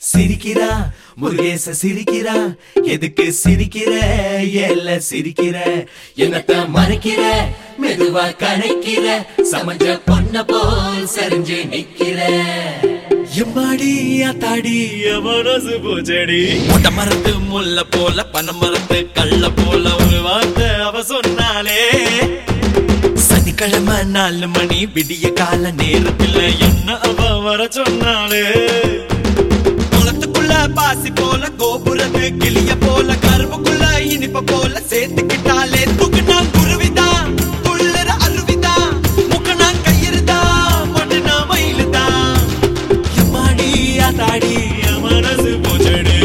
சிரிக்கிறா முருகேச சிரிக்கிறா எதுக்கு சிரிக்கிற ஏல சிரிக்கிற என்னத்த மறைக்கிற மெதுவா கணைக்கிற சமஞ்ச பொண்ண போல் சரிஞ்சு நிக்கிற எம்மாடி ஆத்தாடி மனசு பூச்செடி மொட்டை மரத்து முல்ல போல பனை மரத்து கள்ள போல ஒரு வார்த்தை அவ சொன்னாலே சனிக்கிழமை 4 மணி விடிய கால நேரத்துல என்ன அவ வர சொன்னாலே குளத்துக்குள்ள பாசி போல கோபுரத்து கிளிய போல கரும்புக்குள்ள இனிப்ப போல சேர்த்துக்கிட்டாலே தூக்குனா குருவிதான் துள்ளுற அருவிதான் முக்கனா கயிறுதான் மொட்டனா மயிலுதான் எம்மாடி ஆத்தாடி மனசு பூச்செடி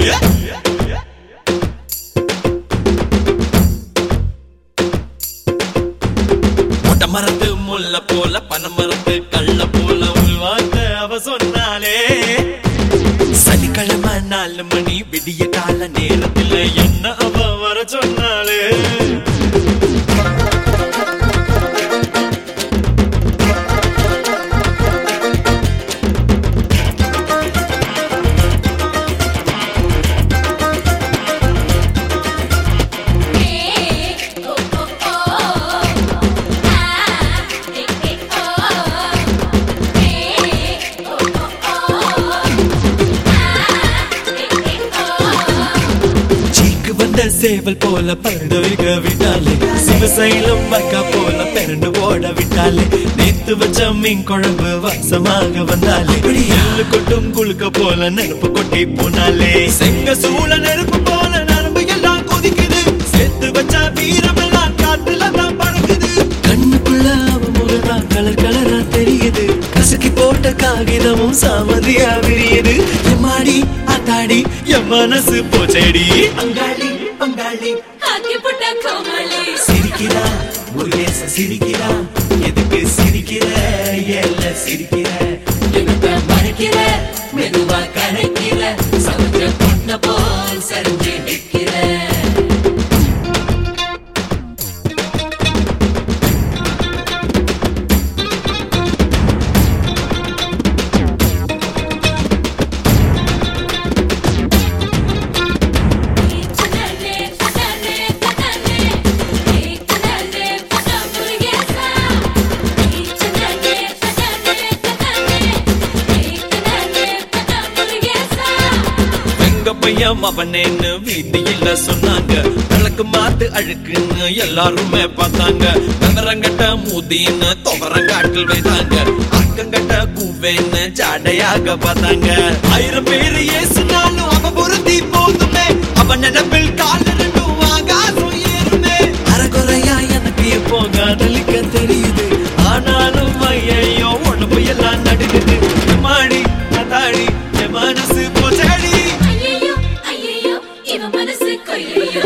மொட்டை மரத்து முல்ல போல பனை மரத்து கள்ள போல ஒரு வார்த்தை அவ சொன்னாலே சனிக்கிழமை 4 மணி விடிய கால நேரத்துல என்ன அவ வர சொன்னாலே சேவல் போல பரடுவிக விட்டாலே சிவசைலம் மக்கா போல பெரண்டு ஓட விட்டாலே நேத்து வச்ச மீன் குழம்பு வாசமாக வந்தாலே எள்ளு கொட்டும் குளுக்க போல நெருப்பு கொட்டி போனாலே செங்க சூழ நெருப்பு போல நரம்பு எல்லாம் கொதிக்குது சேர்த்து வச்ச வீரம் எல்லாம் காத்துல தான் பறக்குது கண்ணுக்குள்ள அவ முகதான் கலர் கலரா தெரியுது கசக்கி போட்ட காகிதமும் சாமதியா விரியுது எம்மாடி ஆத்தாடி என் மனசு போச்சேடி அங்காளி பங்காளி ஆக்கி புட்ட கோமளி சிரிக்கிறா முருகேச சிரிக்கிறா எதுக்கு சிரிக்கிற ஏல சிரிக்கிற என்னத்த மறைக்கிற மெதுவா கணைக்கிற சமஞ்ச பொண்ண போல் சரிஞ்சு நிக்கிற அவனேன்னு வீதியில சொன்னாங்க விளக்கு மாத்து அழுக்குன்னு எல்லாருமே பார்த்தாங்க நகரங்கட்ட மூதின்னு துவரங்காட்டில் வைத்தாங்க அக்கங்கட்ட கூவேன்னு ஜாடையாக பார்த்தாங்க 1000 பேரு ஏசுனாலும் அவ பொருந்தி போதுமே அவன் நினைப்பில் கால ரெண்டும் ஆகாசம் ஏறுமே அறகுறையா எனக்கு எப்போ காதலிக்க தெரியுது ஆனாலும் ஐயோ உடம்பு எல்லாம் நடுக்குது மாடி அதாடி என் மனசு போச்சடி மனசு கொய்யோ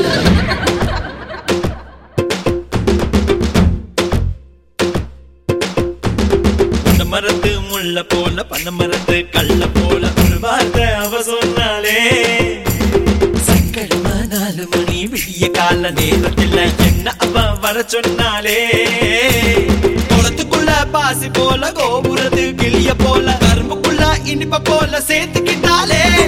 மரத்து முள்ள போல பனை மரத்து கள்ள போல ஒரு வார்த்தை அவ சொன்னாலே சனிக்கிழமை 4 மணி விடிய கால நேரத்தில் என்ன அவ வர சொன்னாலே குளத்துக்குள்ள பாசி போல கோபுரத்து கிளிய போல கரும்புக்குள்ள இனிப்ப போல சேர்த்துக்கிட்டாலே